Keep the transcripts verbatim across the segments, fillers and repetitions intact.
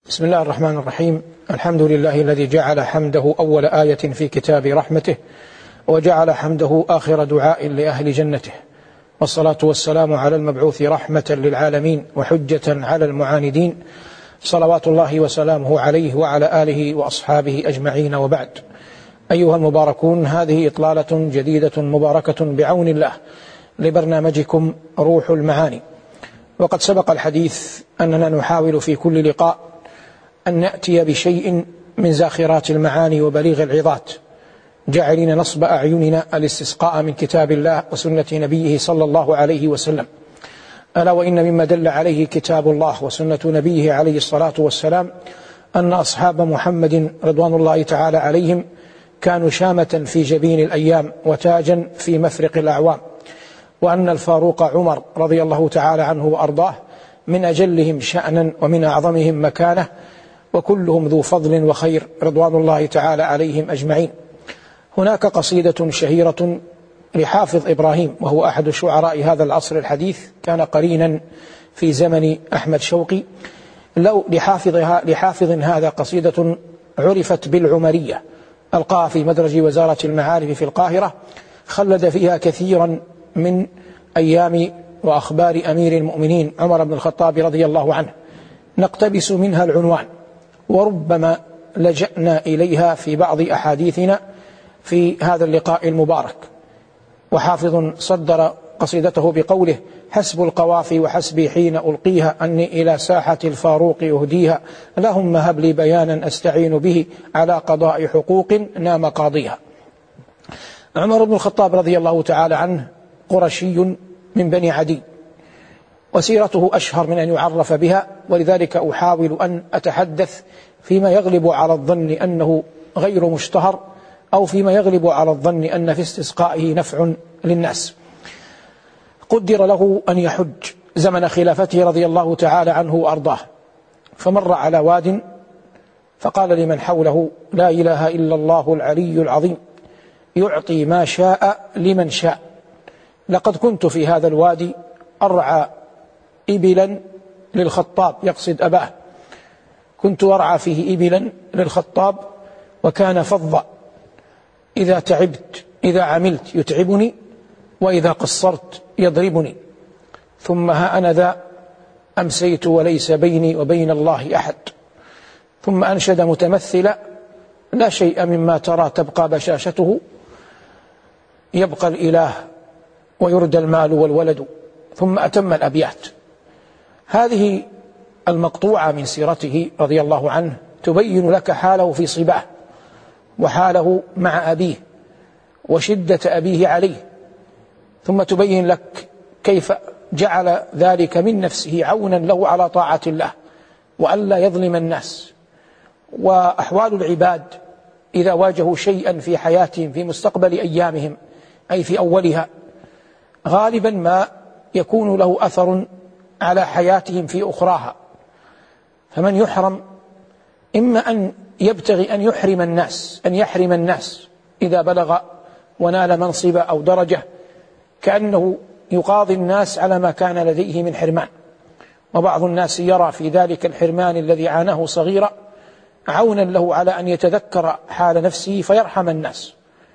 بسم الله الرحمن الرحيم. الحمد لله الذي جعل حمده أول آية في كتاب رحمته، وجعل حمده آخر دعاء لأهل جنته، والصلاة والسلام على المبعوث رحمة للعالمين وحجة على المعاندين، صلوات الله وسلامه عليه وعلى آله وأصحابه أجمعين، وبعد. أيها المباركون، هذه إطلالة جديدة مباركة بعون الله لبرنامجكم روح المعاني. وقد سبق الحديث أننا نحاول في كل لقاء أن نأتي بشيء من زاخرات المعاني وبليغ العظات، جاعلين نصب أعيننا الاستسقاء من كتاب الله وسنة نبيه صلى الله عليه وسلم. ألا وإن مما دل عليه كتاب الله وسنة نبيه عليه الصلاة والسلام أن أصحاب محمد رضوان الله تعالى عليهم كانوا شامة في جبين الأيام وتاجا في مفرق الأعوام، وأن الفاروق عمر رضي الله تعالى عنه وأرضاه من أجلهم شأنا ومن أعظمهم مكانة، وكلهم ذو فضل وخير رضوان الله تعالى عليهم أجمعين. هناك قصيدة شهيرة لحافظ إبراهيم، وهو أحد شعراء هذا العصر الحديث، كان قرينا في زمن أحمد شوقي. لو لحافظها لحافظ هذا قصيدة عرفت بالعمرية، ألقاها في مدرج وزارة المعارف في القاهرة، خلد فيها كثيرا من أيام وأخبار أمير المؤمنين عمر بن الخطاب رضي الله عنه. نقتبس منها العنوان، وربما لجأنا إليها في بعض أحاديثنا في هذا اللقاء المبارك. وحافظ صدر قصيدته بقوله: حسب القوافي وحسبي حين ألقيها أني إلى ساحة الفاروق أهديها، اللهم هب لي بيانا أستعين به على قضاء حقوق نام قاضيها. عمر بن الخطاب رضي الله تعالى عنه قرشي من بني عدي، وسيرته أشهر من أن يعرف بها، ولذلك أحاول أن أتحدث فيما يغلب على الظن أنه غير مشتهر، أو فيما يغلب على الظن أن في استسقائه نفع للناس. قدر له أن يحج زمن خلافته رضي الله تعالى عنه وأرضاه، فمر على واد فقال لمن حوله: لا إله إلا الله العلي العظيم يعطي ما شاء لمن شاء. لقد كنت في هذا الوادي أرعى إبلا للخطاب، يقصد أباه، كنت أرعى فيه إبلا للخطاب، وكان فظا، إذا تعبت إذا عملت يتعبني، وإذا قصرت يضربني. ثم ها أنا ذا أمسيت وليس بيني وبين الله أحد. ثم أنشد متمثلا: لا شيء مما ترى تبقى بشاشته، يبقى الإله ويردى المال والولد. ثم أتم الأبيات. هذه المقطوعة من سيرته رضي الله عنه تبين لك حاله في صباه، وحاله مع أبيه، وشدة أبيه عليه، ثم تبين لك كيف جعل ذلك من نفسه عونا له على طاعة الله، وألا يظلم الناس. وأحوال العباد إذا واجهوا شيئا في حياتهم في مستقبل أيامهم، أي في أولها، غالبا ما يكون له أثر على حياتهم في أخراها. فمن يحرم إما أن يبتغي أن يحرم الناس أن يحرم الناس إذا بلغ ونال منصب أو درجة، كأنه يقاضي الناس على ما كان لديه من حرمان. وبعض الناس يرى في ذلك الحرمان الذي عاناه صغيرا عونا له على أن يتذكر حال نفسه فيرحم الناس،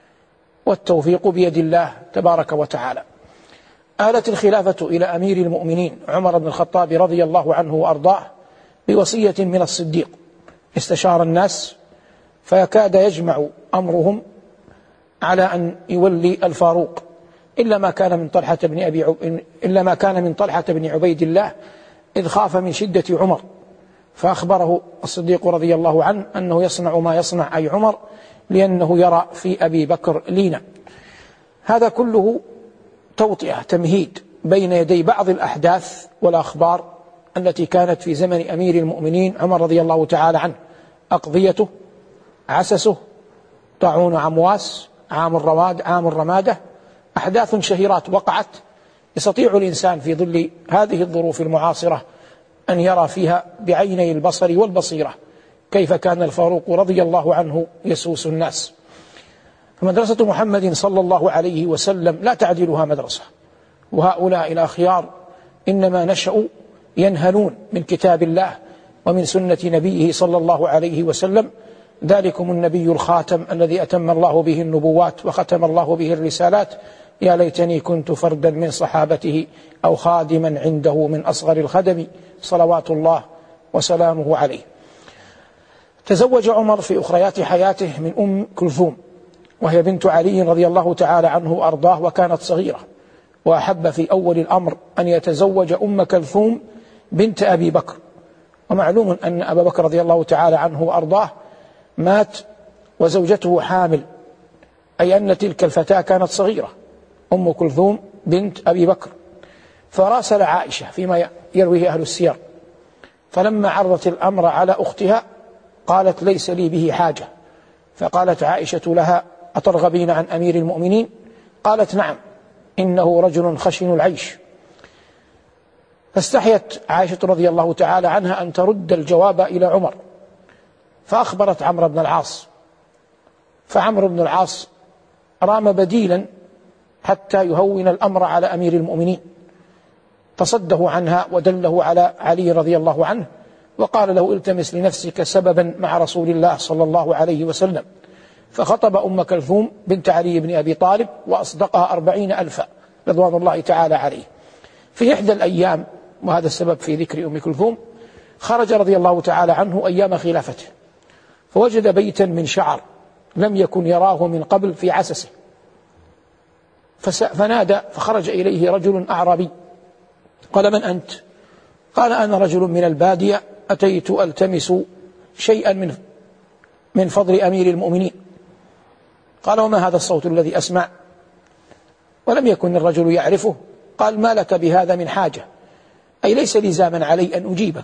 والتوفيق بيد الله تبارك وتعالى. آلت الخلافة إلى أمير المؤمنين عمر بن الخطاب رضي الله عنه وأرضاه بوصية من الصديق. استشار الناس فيكاد يجمع أمرهم على أن يولي الفاروق، إلا ما كان من طلحة بن أبي عب... إلا ما كان من طلحة بن عبيد الله، إذ خاف من شدة عمر، فأخبره الصديق رضي الله عنه أنه يصنع ما يصنع، أي عمر، لأنه يرى في أبي بكر لينا. هذا كله توطئة، تمهيد بين يدي بعض الأحداث والأخبار التي كانت في زمن أمير المؤمنين عمر رضي الله تعالى عنه. أقضيته، عسسه، طاعون عمواس، عام الرواد عام الرمادة، أحداث شهيرات وقعت يستطيع الإنسان في ظل هذه الظروف المعاصرة أن يرى فيها بعيني البصر والبصيرة كيف كان الفاروق رضي الله عنه يسوس الناس. فمدرسة محمد صلى الله عليه وسلم لا تعدلها مدرسة، وهؤلاء الأخيار إنما نشأوا ينهلون من كتاب الله ومن سنة نبيه صلى الله عليه وسلم. ذلكم النبي الخاتم الذي أتم الله به النبوات وختم الله به الرسالات. يا ليتني كنت فردا من صحابته أو خادما عنده من أصغر الخدم، صلوات الله وسلامه عليه. تزوج عمر في أخريات حياته من أم كلثوم، وهي بنت علي رضي الله تعالى عنه وأرضاه، وكانت صغيرة، وأحب في أول الأمر أن يتزوج أم كلثوم بنت أبي بكر. ومعلوم أن أبا بكر رضي الله تعالى عنه وأرضاه مات وزوجته حامل، أي أن تلك الفتاة كانت صغيرة، أم كلثوم بنت أبي بكر. فراسل عائشة فيما يرويه أهل السير، فلما عرضت الأمر على أختها قالت ليس لي به حاجة. فقالت عائشة لها أترغبين عن أمير المؤمنين؟ قالت نعم، إنه رجل خشن العيش. فاستحيت عائشة رضي الله تعالى عنها أن ترد الجواب إلى عمر، فأخبرت عمرو بن العاص، فعمرو بن العاص رام بديلا حتى يهون الأمر على أمير المؤمنين، فصده عنها ودله على علي رضي الله عنه، وقال له التمس لنفسك سببا مع رسول الله صلى الله عليه وسلم. فخطب أم كلثوم بنت علي بن أبي طالب وأصدقها أربعين ألفا رضوان الله تعالى عليه. في إحدى الأيام، وهذا السبب في ذكر أم كلثوم، خرج رضي الله تعالى عنه أيام خلافته، فوجد بيتا من شعر لم يكن يراه من قبل في عسسه، فنادى، فخرج إليه رجل أعرابي قال من أنت؟ قال أنا رجل من البادية أتيت ألتمس شيئا من من فضل أمير المؤمنين. قال وما هذا الصوت الذي أسمع؟ ولم يكن الرجل يعرفه. قال ما لك بهذا من حاجة؟ أي ليس لزاما علي أن أجيبك.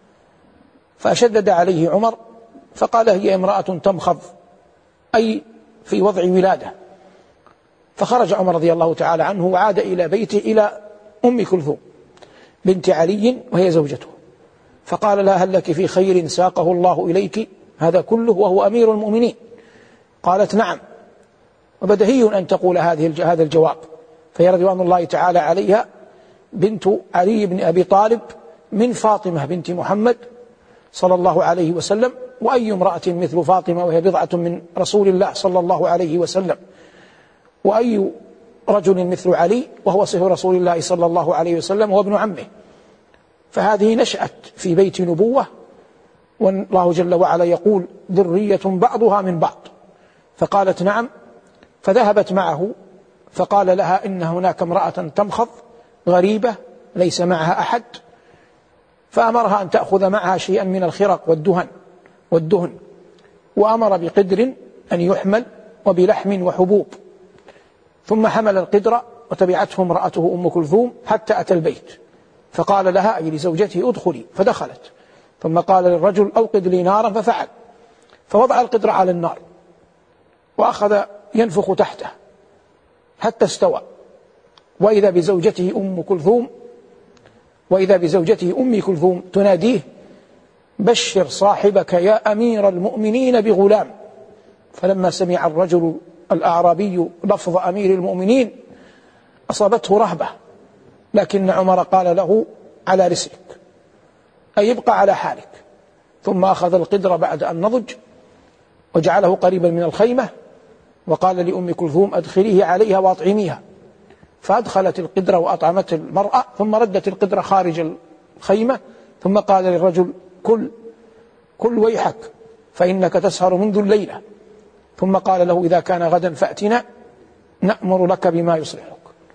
فشدد عليه عمر فقال هي امرأة تمخض، أي في وضع ولادة. فخرج عمر رضي الله تعالى عنه وعاد إلى بيته إلى أم كلثوم بنت علي وهي زوجته، فقال لها هل لك في خير ساقه الله إليك هذا كله وهو أمير المؤمنين؟ قالت نعم. وبدهي أن تقول هذه هذا الجواب، فهي رضوان الله تعالى عليها بنت علي بن أبي طالب من فاطمة بنت محمد صلى الله عليه وسلم، وأي امرأة مثل فاطمة وهي بضعة من رسول الله صلى الله عليه وسلم، وأي رجل مثل علي وهو صهر رسول الله صلى الله عليه وسلم وابن عمه. فهذه نشأت في بيت نبوة، والله جل وعلا يقول ذرية بعضها من بعض. فقالت نعم، فذهبت معه فقال لها إن هناك امرأة تمخض غريبة ليس معها أحد، فأمرها أن تأخذ معها شيئا من الخرق والدهن والدهن وأمر بقدر أن يحمل وبلحم وحبوب. ثم حمل القدر وتبعته امرأته أم كلثوم حتى أتى البيت، فقال لها أي لزوجته ادخلي، فدخلت. ثم قال للرجل أوقد لي نارا، ففعل، فوضع القدر على النار وأخذ ينفخ تحته حتى استوى، وإذا بزوجته أم كلثوم وإذا بزوجته أم كلثوم تناديه بشر صاحبك يا أمير المؤمنين بغلام. فلما سمع الرجل الأعرابي لفظ أمير المؤمنين أصابته رهبة، لكن عمر قال له على رسلك، أي يبقى على حالك. ثم أخذ القدر بعد أن نضج وجعله قريبا من الخيمة، وقال لأم كلثوم أدخليه عليها وأطعميها، فأدخلت القدر وأطعمت المرأة، ثم ردت القدر خارج الخيمة، ثم قال للرجل كل كل ويحك فإنك تسهر منذ الليلة. ثم قال له إذا كان غدا فأتنا نأمر لك بما يصلحك.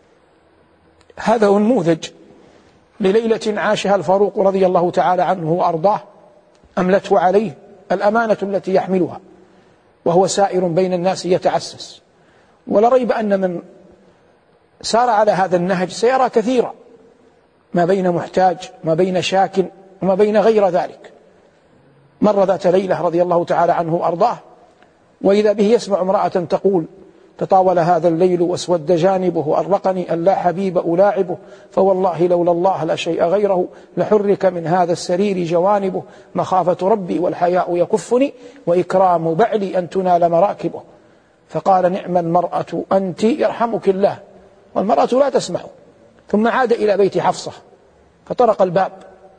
هذا هو النموذج لليلة عاشها الفاروق رضي الله تعالى عنه وأرضاه، أملته عليه الأمانة التي يحملها، وهو سائر بين الناس يتعسس. ولا ريب أن من سار على هذا النهج سيرى كثيرا، ما بين محتاج، ما بين شاك، وما بين غير ذلك. مر ذات ليلة رضي الله تعالى عنه وأرضاه وإذا به يسمع امرأة تقول تطاول هذا الليل واسود جانبه، أرقني أن لا حبيب ألاعبه، فوالله لولا الله لا شيء غيره، لحرك من هذا السرير جوانبه، مخافة ربي والحياء يكفني، وإكرام بعلي أن تنال مراكبه. فقال نعم المرأة أنت يرحمك الله، والمرأة لا تسمع. ثم عاد إلى بيت حفصة فطرق الباب،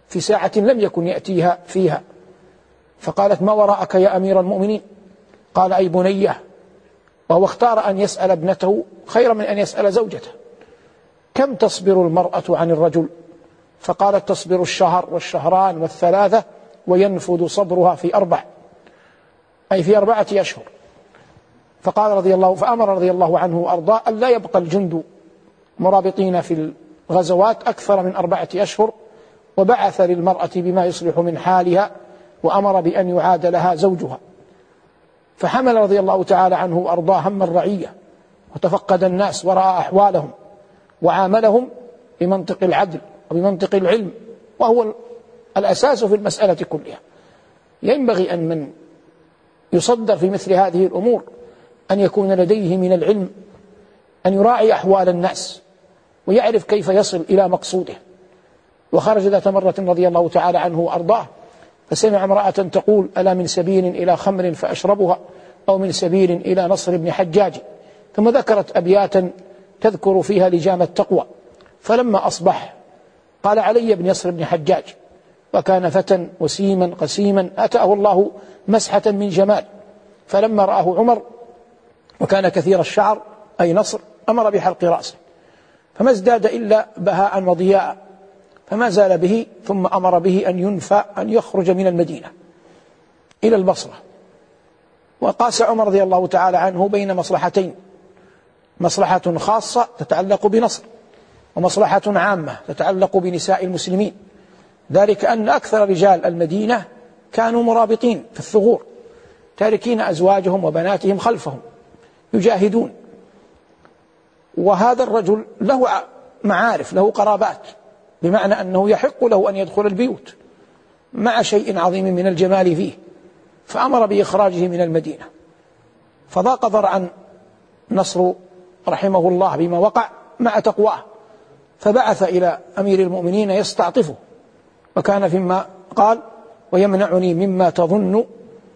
في ساعة لم يكن يأتيها فيها، فقالت: ما وراءك يا أمير المؤمنين؟ قال: أي بنيه. وهو اختار أن يسأل ابنته خير من أن يسأل زوجته: كم تصبر المرأة عن الرجل؟ فقالت: تصبر الشهر والشهران والثلاثة، وينفذ صبرها في أربع، أي في أربعة أشهر. فقال رضي الله فأمر رضي الله عنه وأرضاه أن لا يبقى الجند مرابطين في الغزوات أكثر من أربعة أشهر، وبعث للمرأة بما يصلح من حالها، وأمر بأن يعاد لها زوجها. فحمل رضي الله تعالى عنه وأرضاه هم الرعية، وتفقد الناس ورأى أحوالهم، وعاملهم بمنطق العدل وبمنطق العلم، وهو الأساس في المسألة كلها. ينبغي أن من يصدر في مثل هذه الأمور أن يكون لديه من العلم أن يراعي أحوال الناس ويعرف كيف يصل إلى مقصوده. وخرج ذات مرة رضي الله تعالى عنه وأرضاه فسمع امرأة تقول: ألا من سبيل إلى خمر فأشربها، أو من سبيل إلى نصر بن حجاج، ثم ذكرت أبياتا تذكر فيها لجام التقوى. فلما أصبح قال: علي بن نصر بن حجاج، وكان فتى وسيما قسيما أتاه الله مسحة من جمال. فلما رآه عمر وكان كثير الشعر أي نصر أمر بحلق رأسه، فما ازداد إلا بهاء وضياء، فما زال به، ثم أمر به أن ينفى أن يخرج من المدينة إلى البصرة. وقاس عمر رضي الله تعالى عنه بين مصلحتين: مصلحة خاصة تتعلق بنصر، ومصلحة عامة تتعلق بنساء المسلمين، ذلك أن أكثر رجال المدينة كانوا مرابطين في الثغور، تاركين أزواجهم وبناتهم خلفهم يجاهدون، وهذا الرجل له معارف، له قرابات، بمعنى أنه يحق له أن يدخل البيوت مع شيء عظيم من الجمال فيه، فأمر بإخراجه من المدينة. فضاق ذرعا نصر رحمه الله بما وقع مع تقواه، فبعث إلى أمير المؤمنين يستعطفه، وكان فيما قال: ويمنعني مما تظن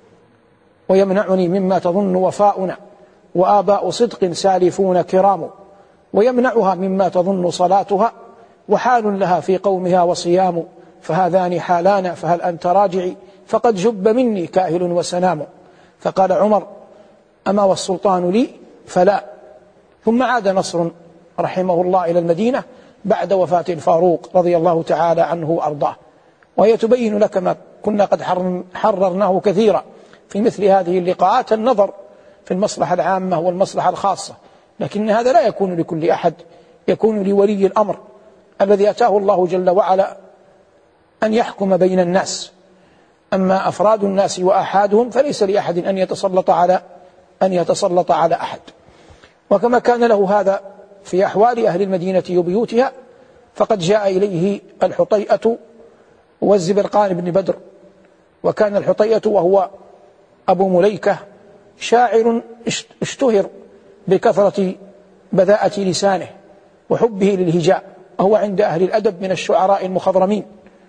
ويمنعني مما تظن وفاؤنا، وآباء صدق سالفون كرام، ويمنعها مما تظن صلاتها، وحال لها في قومها وصيام، فهذان حالان، فهل أنت راجعي؟ فقد جب مني كاهل وسنام. فقال عمر: أما والسلطان لي؟ فلا. ثم عاد نصر رحمه الله إلى المدينة بعد وفاة الفاروق رضي الله تعالى عنه وأرضاه. وهي تبين لك ما كنا قد حررناه كثيرا في مثل هذه اللقاءات: النظر في المصلحة العامة والمصلحة الخاصة، لكن هذا لا يكون لكل أحد، يكون لولي الأمر الذي أتاه الله جل وعلا أن يحكم بين الناس. أما أفراد الناس وأحادهم فليس لأحد أن يتسلط على أن يتسلط على أحد. وكما كان له هذا في أحوال أهل المدينة وبيوتها، فقد جاء إليه الحطيئة والزبرقان بن بدر. وكان الحطيئة وهو أبو مليكة شاعر اشتهر بكثرة بذاءة لسانه وحبه للهجاء، وهو عند أهل الأدب من الشعراء المخضرمين،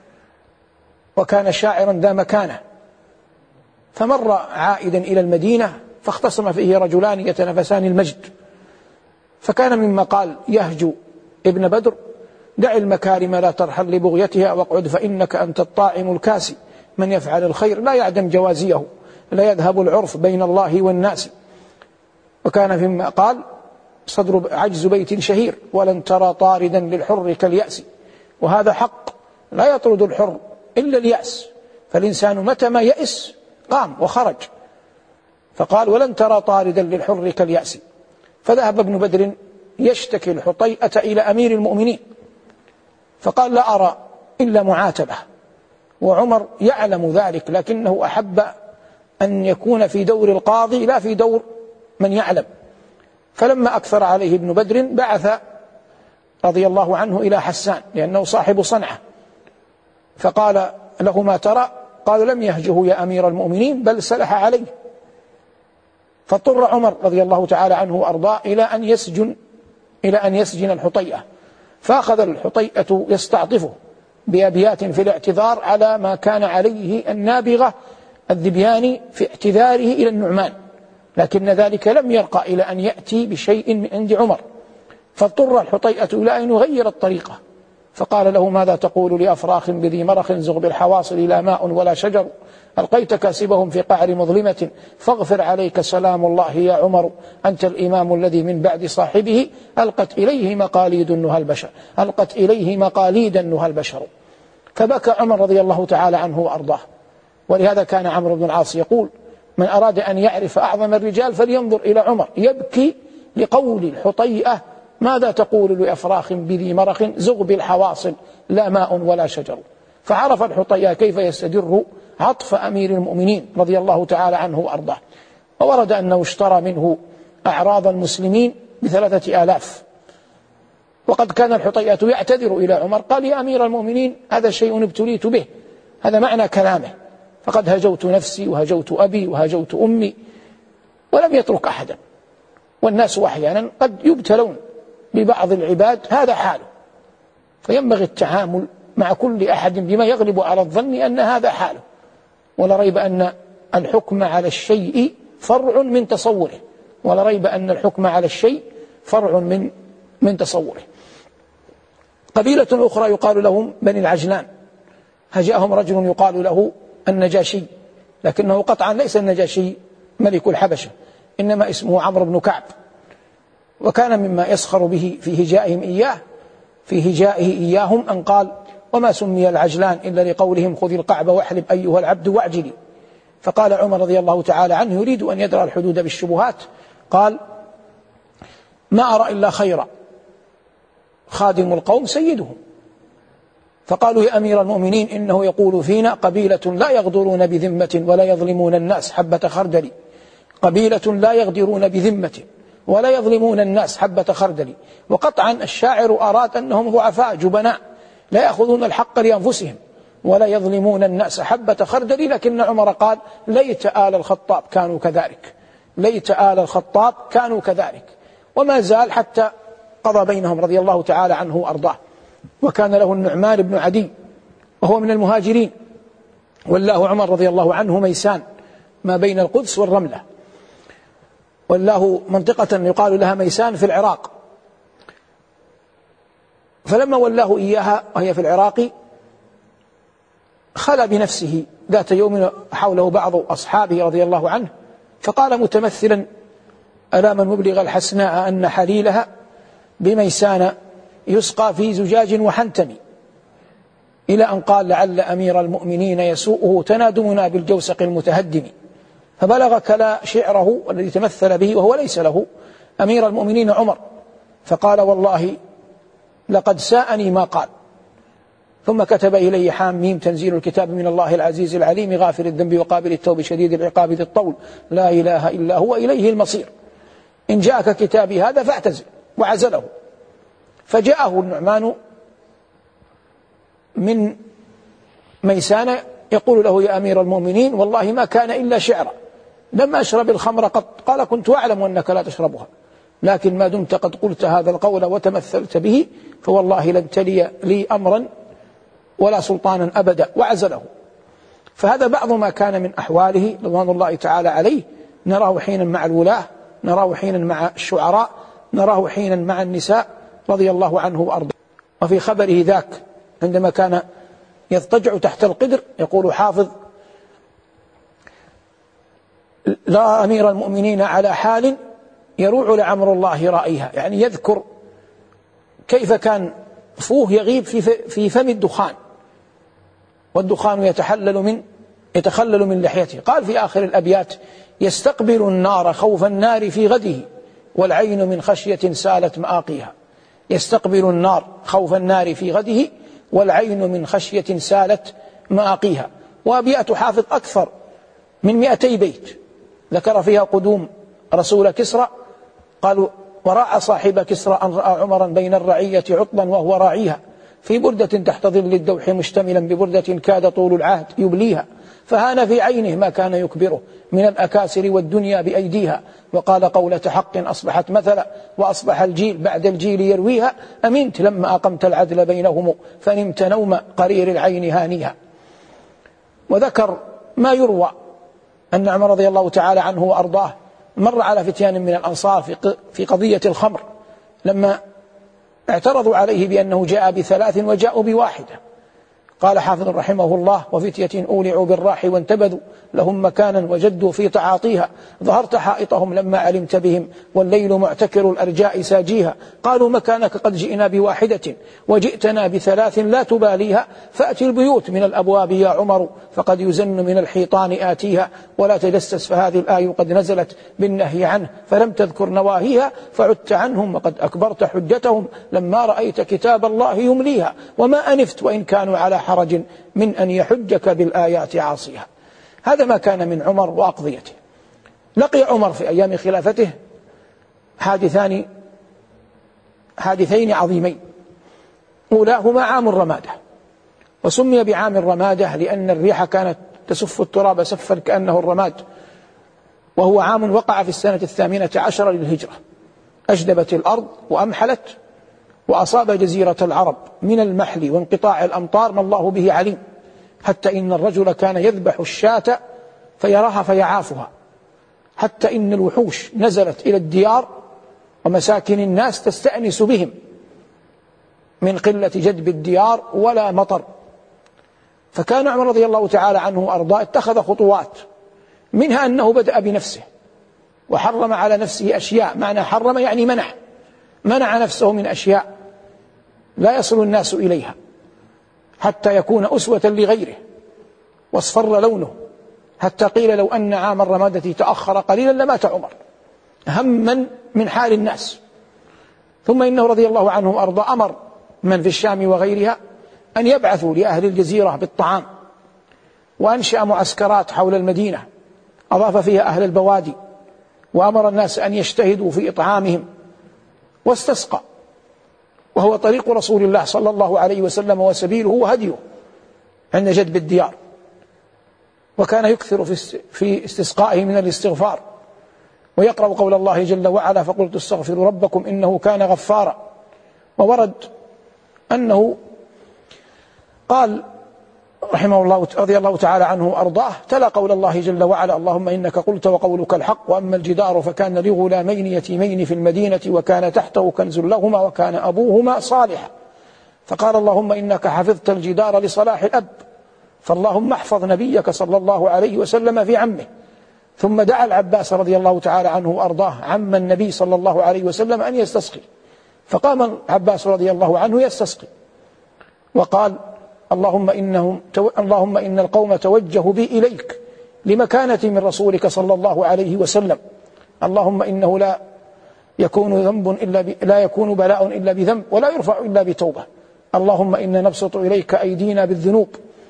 وكان شاعرا ذا مكانة. فمر عائدا إلى المدينة فاختصم فيه رجلان يتنافسان المجد، فكان مما قال يهجو ابن بدر: دع المكارم لا ترحل لبغيتها، واقعد فإنك أنت الطاعم الكاسي، من يفعل الخير لا يعدم جوازيه، لا يذهب العرف بين الله والناس. وكان فيما قال صدر عجز بيت شهير: ولن ترى طاردا للحر كاليأس. وهذا حق، لا يطرد الحر إلا اليأس، فالإنسان متى ما يأس قام وخرج. فقال: ولن ترى طاردا للحر كاليأس. فذهب ابن بدر يشتكي الحطيئة إلى أمير المؤمنين، فقال: لا أرى إلا معاتبة. وعمر يعلم ذلك، لكنه أحب أن يكون في دور القاضي لا في دور من يعلم. فلما أكثر عليه ابن بدر بعث رضي الله عنه إلى حسان، لأنه صاحب صنعة، فقال له: ما ترى؟ قال: لم يهجه يا أمير المؤمنين، بل سلح عليه. فاضطر عمر رضي الله تعالى عنه وأرضاه إلى أن يسجن إلى أن يسجن الحطيئة. فأخذ الحطيئة يستعطفه بأبيات في الاعتذار على ما كان عليه النابغة الذبياني في اعتذاره إلى النعمان، لكن ذلك لم يرقى إلى أن يأتي بشيء من عند عمر. فاضطر الحطيئة إلى أن يغير الطريقة، فقال له: ماذا تقول لأفراخ بذي مرخ زغ بالحواصل لا ماء ولا شجر ألقيت كاسبهم في قعر مظلمة فاغفر عليك سلام الله يا عمر أنت الإمام الذي من بعد صاحبه ألقت إليه مقاليد النهى البشر ألقت إليه مقاليد النهى البشر. فبكى عمر رضي الله تعالى عنه وأرضاه. ولهذا كان عمرو بن العاص يقول: من أراد أن يعرف أعظم الرجال فلينظر إلى عمر يبكي لقول الحطيئة: ماذا تقول لأفراخ بذي مرخ زغ بالحواصل لا ماء ولا شجر. فعرف الحطيئة كيف يستدر عطف أمير المؤمنين رضي الله تعالى عنه وأرضاه. وورد أنه اشترى منه أعراض المسلمين بثلاثة آلاف. وقد كان الحطيئة يعتذر إلى عمر قال: يا أمير المؤمنين هذا شيء ابتليت به، هذا معنى كلامه، فقد هجوت نفسي وهجوت أبي وهجوت أمي ولم يترك أحدا. والناس أحيانا قد يبتلون ببعض العباد هذا حاله، فينبغي التعامل مع كل أحد بما يغلب على الظن أن هذا حاله. ولا ريب أن الحكم على الشيء فرع من تصوره ولا ريب أن الحكم على الشيء فرع من من تصوره. قبيلة أخرى يقال لهم بني العجلان، هجاهم رجل يقال له النجاشي، لكنه قطعا ليس النجاشي ملك الحبشة، إنما اسمه عمرو بن كعب. وكان مما يسخر به في هجائهم إياه في هجائه إياهم أن قال: وما سمي العجلان إلا لقولهم خذ القعب واحلب أيها العبد واعجلي. فقال عمر رضي الله تعالى عنه يريد أن يدرأ الحدود بالشبهات، قال: ما أرى إلا خيرا، خادم القوم سيدهم. فقالوا: يا أمير المؤمنين إنه يقول فينا قبيلة لا يغدرون بذمة ولا يظلمون الناس حبة خردل قبيلة لا يغدرون بذمة ولا يظلمون الناس حبة خردل. وقطعا الشاعر أراد أنهم ضعفاء جبناء لا يأخذون الحق لأنفسهم ولا يظلمون الناس حبة خردل. لكن عمر قال: ليت آل الخطاب كانوا كذلك ليت آل الخطاب كانوا كذلك. وما زال حتى قضى بينهم رضي الله تعالى عنه وأرضاه. وكان له النعمان بن عدي وهو من المهاجرين، والله عمر رضي الله عنه ميسان ما بين القدس والرملة، والله منطقة يقال لها ميسان في العراق. فلما ولاه إياها وهي في العراق خلى بنفسه ذات يوم حوله بعض أصحابه رضي الله عنه، فقال متمثلا: ألا من مبلغ الحسناء أن حليلها بميسان يسقى في زجاج وحنتم، إلى أن قال: لعل أمير المؤمنين يسوءه تنادمنا بالجوسق المتهدم. فبلغ كلا شعره الذي تمثل به وهو ليس له أمير المؤمنين عمر، فقال: والله لقد ساءني ما قال. ثم كتب إليه حاميم تنزيل الكتاب من الله العزيز العليم غافر الذنب وقابل التوب شديد العقاب ذي الطول لا إله إلا هو إليه المصير، إن جاءك كتابي هذا فاعتزل، وعزله. فجاءه النعمان من ميسان يقول له: يا أمير المؤمنين والله ما كان إلا شعرا، لم أشرب الخمر قط. قال: كنت أعلم أنك لا تشربها، لكن ما دمت قد قلت هذا القول وتمثلت به فوالله لن تلي لي أمرا ولا سلطانا أبدا، وعزله. فهذا بعض ما كان من أحواله رضوان الله تعالى عليه. نراه حينا مع الولاة، نراه حينا مع الشعراء، نراه حينا مع النساء رضي الله عنه وأرضاه. وفي خبره ذاك عندما كان يضطجع تحت القدر يقول حافظ: لا أمير المؤمنين على حال يروع لعمر الله رأيها، يعني يذكر كيف كان فوه يغيب في فم الدخان، والدخان يتحلل من يتخلل من لحيته. قال في آخر الأبيات: يستقبل النار خوف النار في غده والعين من خشية سالت مآقيها. يستقبل النار خوف النار في غده والعين من خشية سالت مآقيها. وأبيات حافظ أكثر من مئتي بيت ذكر فيها قدوم رسول كسرى. قالوا: وراعى صاحب كسرى أن رأى عمرا بين الرعية عطلا وهو راعيها في بردة تحت ظل الدوح مشتملا ببردة كاد طول العهد يبليها، فهان في عينه ما كان يكبره من الأكاسر والدنيا بأيديها، وقال قولة حق أصبحت مثلا وأصبح الجيل بعد الجيل يرويها، أمنت لما أقمت العدل بينهم فنمت نوم قرير العين هانيها. وذكر ما يروى أن عمر رضي الله تعالى عنه وأرضاه مر على فتيان من الأنصار في قضية الخمر، لما اعترضوا عليه بأنه جاء بثلاث وجاءوا بواحدة. قال حافظ رحمه الله: وفتية أولعوا بالراح وانتبذوا لهم مكانا وجدوا في تعاطيها، ظهرت حائطهم لما علمت بهم والليل معتكر الأرجاء ساجيها، قالوا مكانك قد جئنا بواحدة وجئتنا بثلاث لا تباليها، فأتي البيوت من الأبواب يا عمر فقد يزن من الحيطان آتيها، ولا تجسس فهذه الآية قد نزلت بالنهي عنه فلم تذكر نواهيها، فعدت عنهم وقد أكبرت حجتهم لما رأيت كتاب الله يمليها، وما أنفت وإن كانوا على حرج من أن يحجك بالآيات عاصيها. هذا ما كان من عمر وأقضيته. لقي عمر في أيام خلافته حادثان حادثين عظيمين، أولاهما عام الرمادة، وسمي بعام الرمادة لأن الريح كانت تسف التراب سفا كأنه الرماد، وهو عام وقع في السنة الثامنة عشر للهجرة، أجدبت الأرض وأمحلت، وأصاب جزيرة العرب من المحل وانقطاع الأمطار ما الله به عليم، حتى إن الرجل كان يذبح الشاة فيراها فيعافها، حتى إن الوحوش نزلت إلى الديار ومساكن الناس تستأنس بهم من قلة جدب الديار ولا مطر. فكان عمر رضي الله تعالى عنه وأرضاه اتخذ خطوات، منها أنه بدأ بنفسه وحرم على نفسه أشياء، معنى حرم يعني منع منع نفسه من أشياء لا يصل الناس إليها حتى يكون أسوة لغيره، واصفر لونه حتى قيل لو أن عام الرمادة تأخر قليلا لمات عمر هما من حال الناس. ثم إنه رضي الله عنه وأرضى أمر من في الشام وغيرها أن يبعثوا لأهل الجزيرة بالطعام، وأنشأ معسكرات حول المدينة أضاف فيها أهل البوادي، وأمر الناس أن يجتهدوا في إطعامهم، واستسقى، وهو طريق رسول الله صلى الله عليه وسلم وسبيله وهديه عند جدب الديار، وكان يكثر في استسقائه من الاستغفار، ويقرأ قول الله جل وعلا: فقلت استغفروا ربكم إنه كان غفارا. وورد أنه قال رحمه الله رضي الله تعالى عنه وأرضاه: تلا قول الله جل وعلا: اللهم إنك قلت وقولك الحق، وأما الجدار فكان لغلامين يتيمين في المدينة وكان تحته كنز لهما وكان أبوهما صالحا، فقال اللهم إنك حفظت الجدار لصلاح الأب، فاللهم احفظ نبيك صلى الله عليه وسلم في عمه. ثم دعا العباس رضي الله تعالى عنه وأرضاه عم النبي صلى الله عليه وسلم أن يستسقي، فقام العباس رضي الله عنه يستسقي وقال: اللهم إنهم اللهم إن القوم توجهوا بي إليك لمكانتي من رسولك صلى الله عليه وسلم، اللهم إنه لا يكون ذنب إلا ب... لا يكون بلاء إلا بذنب ولا يرفع إلا بتوبة، اللهم إنا نبسط إليك أيدينا بالذنوب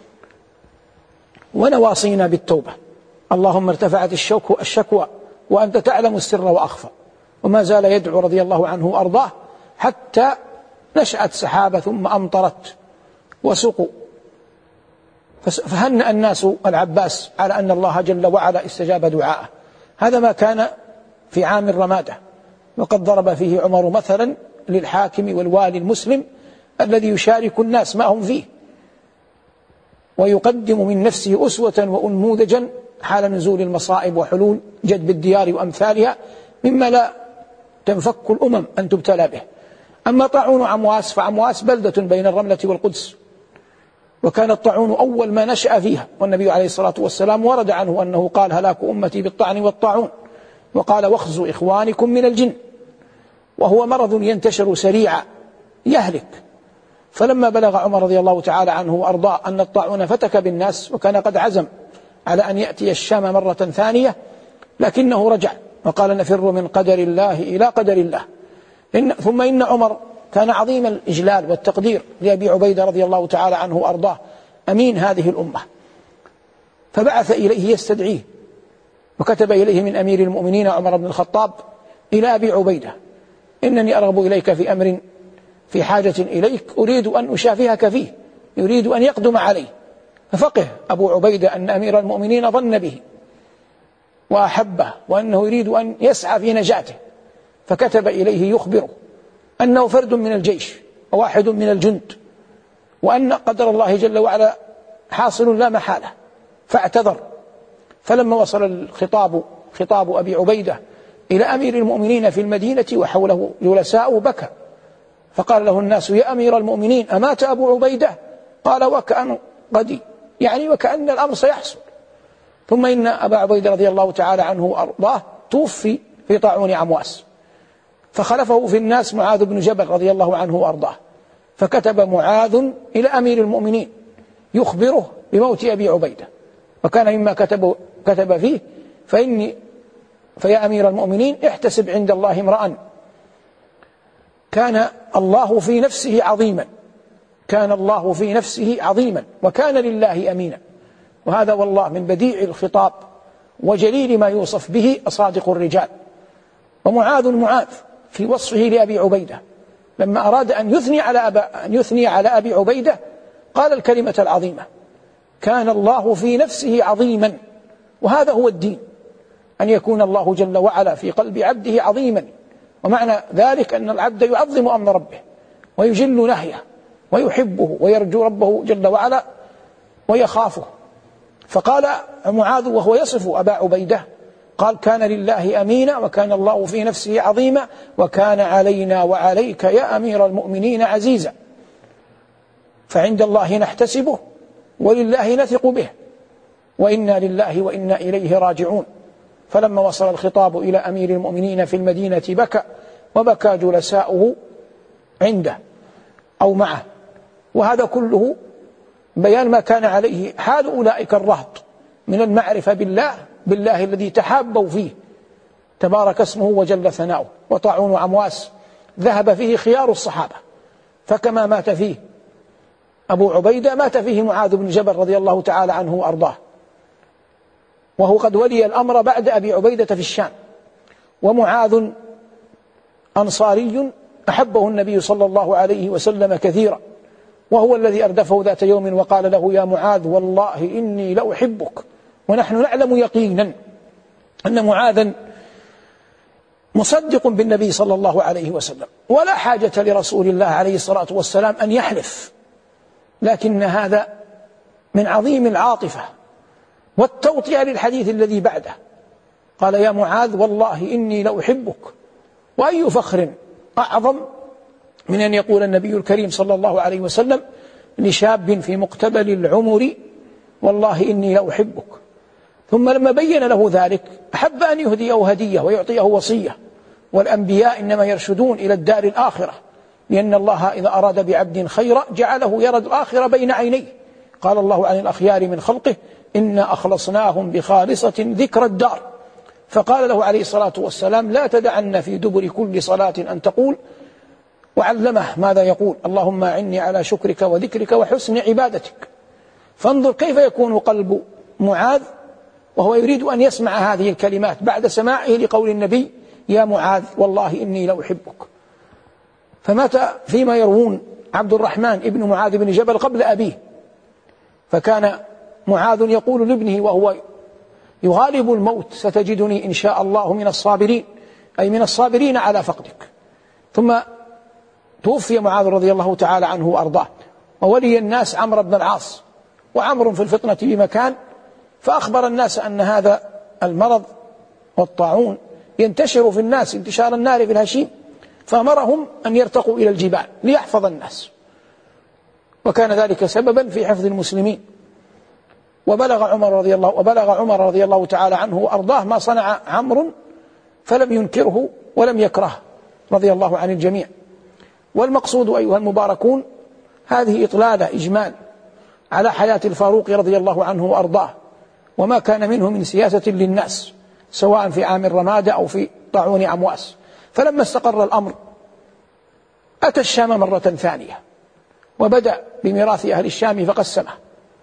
ونواصينا بالتوبة، اللهم ارتفعت الشوك الشكوى وأنت تعلم السر وأخفى. وما زال يدعو رضي الله عنه وأرضاه حتى نشأت سحابة ثم أمطرت وسقوا، فهنأ الناس العباس على أن الله جل وعلا استجاب دعاءه. هذا ما كان في عام الرمادة، وقد ضرب فيه عمر مثلا للحاكم والوالي المسلم الذي يشارك الناس ما هم فيه، ويقدم من نفسه أسوة وأنموذجا حال نزول المصائب وحلول جدب الديار وأمثالها مما لا تنفك الأمم أن تبتلى به. أما طاعون عمواس فعمواس بلدة بين الرملة والقدس، وكان الطاعون أول ما نشأ فيها، والنبي عليه الصلاة والسلام ورد عنه أنه قال: هلاك أمتي بالطعن والطاعون، وقال: واخزوا إخوانكم من الجن، وهو مرض ينتشر سريعا يهلك. فلما بلغ عمر رضي الله تعالى عنه وأرضاه أن الطاعون فتك بالناس، وكان قد عزم على أن يأتي الشام مرة ثانية، لكنه رجع وقال: نفر من قدر الله إلى قدر الله. إن ثم إن عمر كان عظيم الإجلال والتقدير لأبي عبيدة رضي الله تعالى عنه وأرضاه أمين هذه الأمة، فبعث إليه يستدعيه، وكتب إليه من أمير المؤمنين عمر بن الخطاب إلى أبي عبيدة: إنني أرغب إليك في أمر في حاجة إليك أريد أن أشافهك فيه، يريد أن يقدم عليه. ففقه أبو عبيدة أن أمير المؤمنين ظن به وأحبه وأنه يريد أن يسعى في نجاته، فكتب إليه يخبره أنه فرد من الجيش وواحد من الجند، وأن قدر الله جل وعلا حاصل لا محالة، فاعتذر. فلما وصل الخطاب خطاب أبي عبيدة إلى أمير المؤمنين في المدينة وحوله جلساء بكى فقال له الناس: يا أمير المؤمنين أمات أبو عبيدة؟ قال: وكأن قدي، يعني وكأن الأمر سيحصل. ثم إن أبا عبيدة رضي الله تعالى عنه وأرضاه توفي في طاعون عمواس، فخلفه في الناس معاذ بن جبل رضي الله عنه وأرضاه، فكتب معاذ إلى أمير المؤمنين يخبره بموت أبي عبيدة، وكان مما كتب, كتب فيه: فإني فيا أمير المؤمنين احتسب عند الله امرأ كان الله في نفسه عظيما كان الله في نفسه عظيما وكان لله أمينا. وهذا والله من بديع الخطاب وجليل ما يوصف به أصادق الرجال. ومعاذ معاذ في وصفه لأبي عبيدة لما أراد أن يثني على, أبا أن يثني على أبي عبيدة قال الكلمة العظيمة: كان الله في نفسه عظيما. وهذا هو الدين، أن يكون الله جل وعلا في قلب عبده عظيما، ومعنى ذلك أن العبد يعظم أمر ربه ويجل نهيه ويحبه ويرجو ربه جل وعلا ويخافه. فقال معاذ وهو يصف أبا عبيدة قال: كان لله أمينا وكان الله في نفسه عظيما وكان علينا وعليك يا أمير المؤمنين عزيزا، فعند الله نحتسبه ولله نثق به وإنا لله وإنا إليه راجعون. فلما وصل الخطاب إلى أمير المؤمنين في المدينة بكى، وبكى جلساؤه عنده أو معه. وهذا كله بيان ما كان عليه حال أولئك الرهط من المعرفة بالله بالله الذي تحابوا فيه تبارك اسمه وجل ثناؤه. وطاعون عمواس ذهب فيه خيار الصحابة، فكما مات فيه أبو عبيدة مات فيه معاذ بن جبل رضي الله تعالى عنه وأرضاه، وهو قد ولي الأمر بعد أبي عبيدة في الشام. ومعاذ أنصاري أحبه النبي صلى الله عليه وسلم كثيرا، وهو الذي أردفه ذات يوم وقال له: يا معاذ والله إني لأحبك. ونحن نعلم يقينا أن معاذا مصدق بالنبي صلى الله عليه وسلم، ولا حاجة لرسول الله عليه الصلاة والسلام أن يحلف، لكن هذا من عظيم العاطفة والتوطئة للحديث الذي بعده. قال: يا معاذ والله إني لأحبك. وأي فخر أعظم من أن يقول النبي الكريم صلى الله عليه وسلم لشاب في مقتبل العمر: والله إني لأحبك. ثم لما بين له ذلك أحب أن يهديه هدية ويعطيه وصية. والأنبياء إنما يرشدون إلى الدار الآخرة، لأن الله إذا أراد بعبد خيرا جعله يرى الآخرة بين عينيه. قال الله عن الأخيار من خلقه: إنا أخلصناهم بخالصة ذكر الدار. فقال له عليه الصلاة والسلام: لا تدعن في دبر كل صلاة أن تقول، وعلمه ماذا يقول: اللهم أعني على شكرك وذكرك وحسن عبادتك. فانظر كيف يكون قلب معاذ وهو يريد أن يسمع هذه الكلمات بعد سماعه لقول النبي: يا معاذ والله إني لأحبك. فمات فيما يروون عبد الرحمن ابن معاذ بن جبل قبل أبيه، فكان معاذ يقول لابنه وهو يغالب الموت: ستجدني إن شاء الله من الصابرين، أي من الصابرين على فقدك. ثم توفي معاذ رضي الله تعالى عنه وأرضاه، وولي الناس عمرو بن العاص، وعمر في الفطنة بمكان، فأخبر الناس أن هذا المرض والطاعون ينتشر في الناس انتشار النار في الهشيم، فأمرهم أن يرتقوا إلى الجبال ليحفظ الناس، وكان ذلك سببا في حفظ المسلمين. وبلغ عمر رضي الله وبلغ عمر رضي الله تعالى عنه وأرضاه ما صنع عمرو، فلم ينكره ولم يكرهه رضي الله عن الجميع. والمقصود أيها المباركون هذه إطلالة إجمال على حياة الفاروق رضي الله عنه وأرضاه، وما كان منه من سياسة للناس سواء في عام الرمادة أو في طاعون عمواس. فلما استقر الأمر أتى الشام مرة ثانية، وبدأ بميراث أهل الشام فقسمه،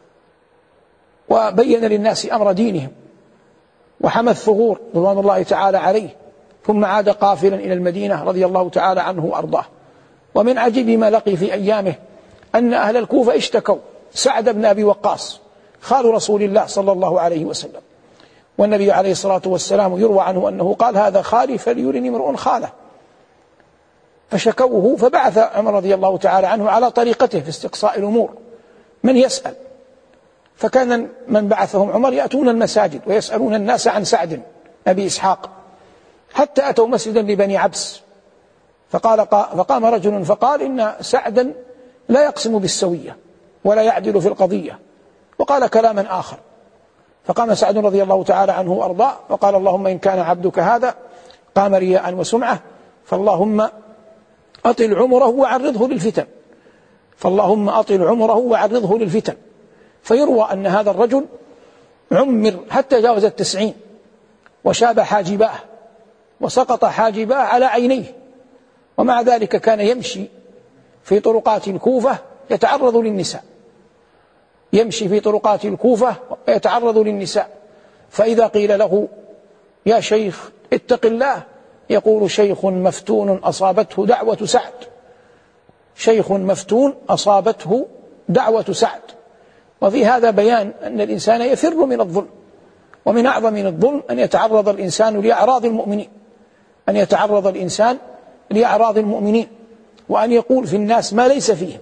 وبين للناس أمر دينهم، وحمى الثغور رضوان الله تعالى عليه، ثم عاد قافلا إلى المدينة رضي الله تعالى عنه وأرضاه. ومن عجيب ما لقي في أيامه أن أهل الكوفة اشتكوا سعد بن أبي وقاص خال رسول الله صلى الله عليه وسلم، والنبي عليه الصلاة والسلام يروى عنه أنه قال: هذا خالي فليرني امرؤ خاله. فشكوه، فبعث عمر رضي الله تعالى عنه على طريقته في استقصاء الأمور من يسأل، فكان من بعثهم عمر يأتون المساجد ويسألون الناس عن سعد أبي إسحاق، حتى أتوا مسجدا لبني عبس، فقال فقام رجل فقال إن سعدا لا يقسم بالسوية ولا يعدل في القضية، وقال كلاما آخر. فقام سعد رضي الله تعالى عنه وأرضاه وقال اللهم إن كان عبدك هذا قام رياء وسمعة فاللهم أطل عمره وعرضه للفتن، فاللهم أطل عمره وعرضه للفتن. فيروى أن هذا الرجل عمر حتى جاوز التسعين وشاب حاجباه وسقط حاجباه على عينيه، ومع ذلك كان يمشي في طرقات الكوفة يتعرض للنساء، يمشي في طرقات الكوفة ويتعرض للنساء. فإذا قيل له يا شيخ اتق الله يقول شيخ مفتون أصابته دعوة سعد، شيخ مفتون أصابته دعوة سعد. وفي هذا بيان أن الإنسان يفر من الظلم، ومن أعظم من الظلم أن يتعرض الإنسان لأعراض المؤمنين، أن يتعرض الإنسان لأعراض المؤمنين وأن يقول في الناس ما ليس فيهم.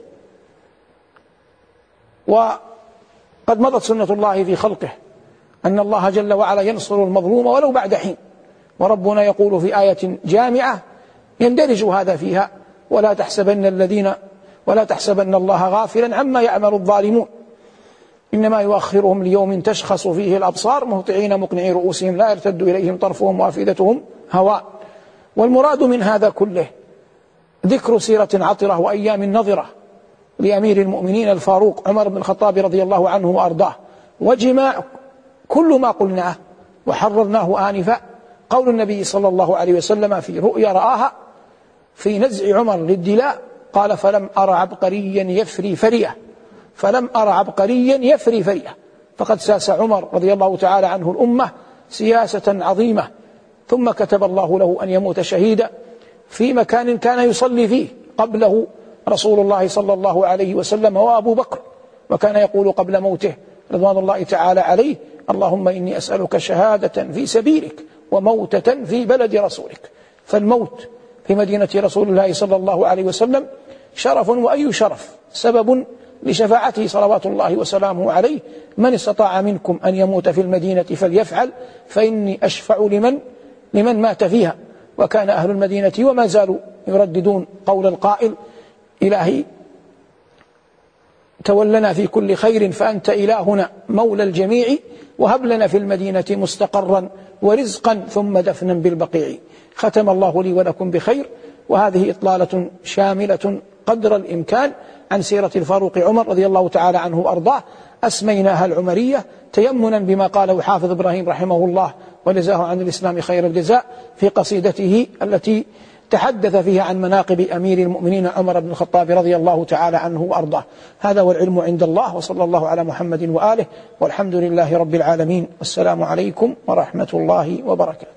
وقد مضت سنة الله في خلقه أن الله جل وعلا ينصر المظلوم ولو بعد حين، وربنا يقول في آية جامعة يندرج هذا فيها ولا تحسبن الذين ولا تحسبن الله غافلا عما يعمل الظالمون إنما يؤخرهم ليوم تشخص فيه الأبصار مهطعين مقنعي رؤوسهم لا يرتد إليهم طرفهم وأفئدتهم هواء. والمراد من هذا كله ذكر سيرة عطرة وأيام نظرة لأمير المؤمنين الفاروق عمر بن الخطاب رضي الله عنه وأرضاه، وجماع كل ما قلناه وحررناه آنفا قول النبي صلى الله عليه وسلم في رؤيا رآها في نزع عمر للدلاء قال فلم أر عبقريا يفري فريه، فلم أر عبقريا يفري فريه. فقد ساس عمر رضي الله تعالى عنه الأمة سياسة عظيمة، ثم كتب الله له أن يموت شهيدا في مكان كان يصلي فيه قبله رسول الله صلى الله عليه وسلم وأبو بكر، وكان يقول قبل موته رضوان الله تعالى عليه اللهم إني أسألك شهادة في سبيلك وموتة في بلد رسولك. فالموت في مدينة رسول الله صلى الله عليه وسلم شرف، وأي شرف سبب لشفاعته صلوات الله وسلامه عليه. من استطاع منكم أن يموت في المدينة فليفعل فإني أشفع لمن لمن مات فيها. وكان أهل المدينة وما زالوا يرددون قول القائل إلهي تولنا في كل خير فأنت إلهنا مولى الجميع وهب لنا في المدينة مستقرا ورزقا ثم دفنا بالبقيع. ختم الله لي ولكم بخير، وهذه إطلالة شاملة قدر الإمكان عن سيرة الفاروق عمر رضي الله تعالى عنه وأرضاه، أسميناها العمرية تيمنا بما قاله حافظ إبراهيم رحمه الله وجزاه عن الإسلام خير الجزاء في قصيدته التي تحدث فيها عن مناقب أمير المؤمنين عمر بن الخطاب رضي الله تعالى عنه وأرضاه. هذا والعلم عند الله، وصلى الله على محمد وآله، والحمد لله رب العالمين، والسلام عليكم ورحمة الله وبركاته.